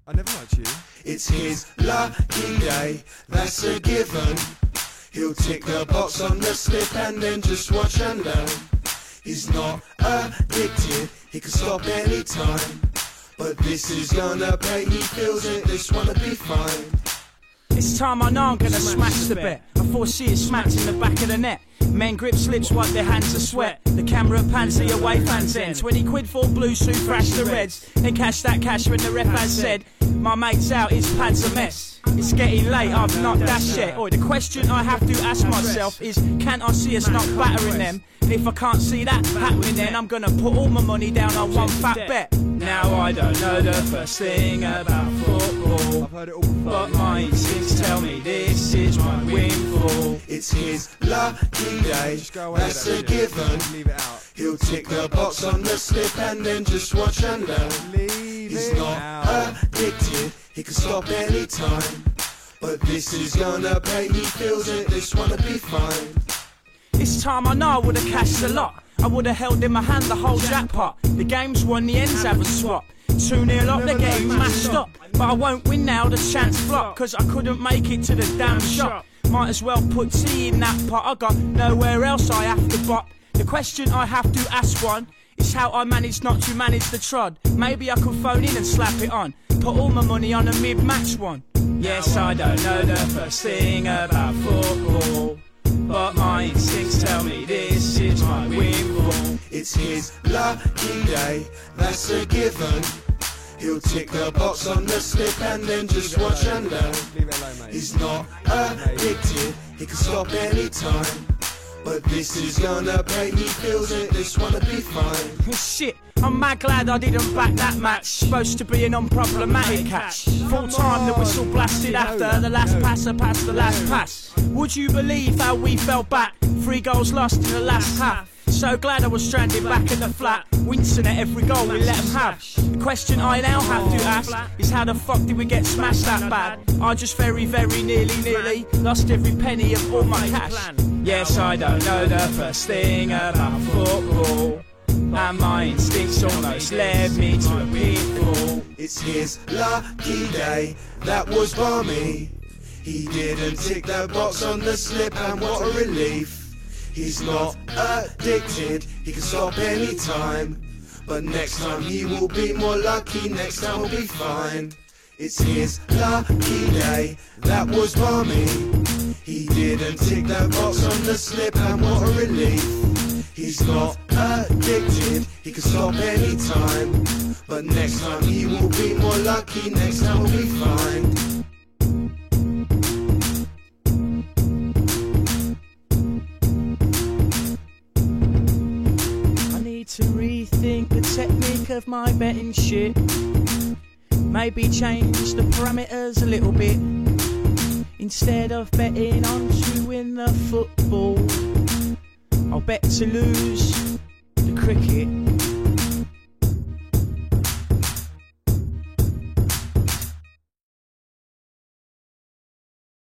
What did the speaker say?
I never liked you. It's his lucky day, that's a given. He'll tick the box on the slip and then just watch and learn. He's not addicted, he can stop any time. But this is gonna pay, he feels it, this one'll be fine. This time I know I'm gonna smash the bet. I foresee it smacked in the back of the net. Men grip slips, wipe their hands of sweat. The camera pans the away fans end. 20 quid for blues who thrash the reds. Then cash that cash when the ref has said, my mate's out, his pad's a mess. It's getting late, I've not dashed yet. The question I have to ask myself is, can I see us not battering them? And if I can't see that happening, then I'm gonna put all my money down on one fat bet. Now I don't know the first thing about football, I've heard it all before. but my instincts tell me this is my windfall. It's his lucky day, that's a given. Leave it out. He'll tick the box on the slip and then just watch and learn. Leave He's it not out. addicted, he can stop any time. But this is gonna pay, he feels it, this one'll be fine. This time I know I would've cashed a lot. I would've held in my hand the whole jackpot. The game's won, the ends haven't swapped. 2-0 up, they're getting mashed up. But I won't win now, the chance flop, cause I couldn't make it to the damn shop. Might as well put tea in that pot, I got nowhere else I have to bop. The question I have to ask one is how I managed not to manage the trod. Maybe I could phone in and slap it on. Put all my money on a mid-match one. Yes, I don't know the first thing about football, but my instincts tell me this is my windfall. It's his lucky day, that's a given. He'll tick the box on the slip and then just watch and learn. Leave it alone, mate. He's not addicted, he can stop any time. But this is gonna pay, he feels it, this one'll be fine. Shit, I'm mad glad I didn't back that match. Supposed to be an unproblematic catch. Full time, the whistle blasted after the last passer passed the last pass. Would you believe how we fell back? 3 goals lost in the last half. So glad I was stranded back in the flat, wincing at every goal we let them have. The question I now have to ask is how the fuck did we get smashed that bad? I just very nearly lost every penny of all my cash. Yes, I don't know the first thing about football, and my instincts almost led me to a pitfall. It's his lucky day, that was balmy. He didn't tick the box on the slip and what a relief. He's not addicted, he can stop any time. But next time he will be more lucky, next time we'll be fine. It's his lucky day, that was balmy. He didn't tick the box on the slip and what a relief. He's not addicted, he can stop any time. But next time he will be more lucky, next time we'll be fine. To rethink the technique of my betting shit. Maybe change the parameters a little bit. Instead of betting on to win the football, I'll bet to lose the cricket.